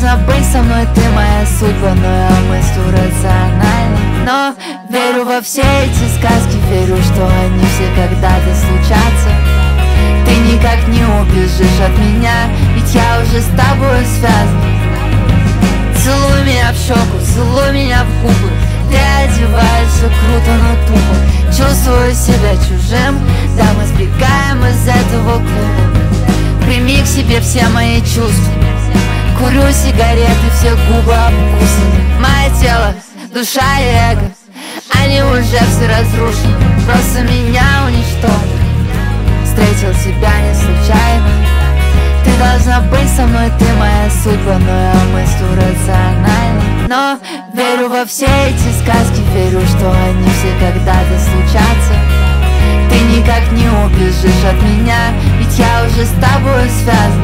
должна быть со мной, ты моя судьба, но я мыслю рационально. Но верю во все эти сказки, верю, что они все когда-то случатся. Ты никак не убежишь от меня, ведь я уже с тобой связан. Целуй меня в щеку, целуй меня в губы. Ты одеваешься круто, но тупо. Чувствую себя чужим, да мы сбегаем из этого клуба. Прими к себе все мои чувства. Курю сигареты, все губы обкусаны. Мое тело, душа и эго, они уже все разрушены. Просто меня уничтожили. Встретил тебя не случайно. Ты должна быть со мной, ты моя судьба, но я мыслю рационально. Но верю во все эти сказки, верю, что они все когда-то случатся. Ты никак не убежишь от меня, ведь я уже с тобой связан.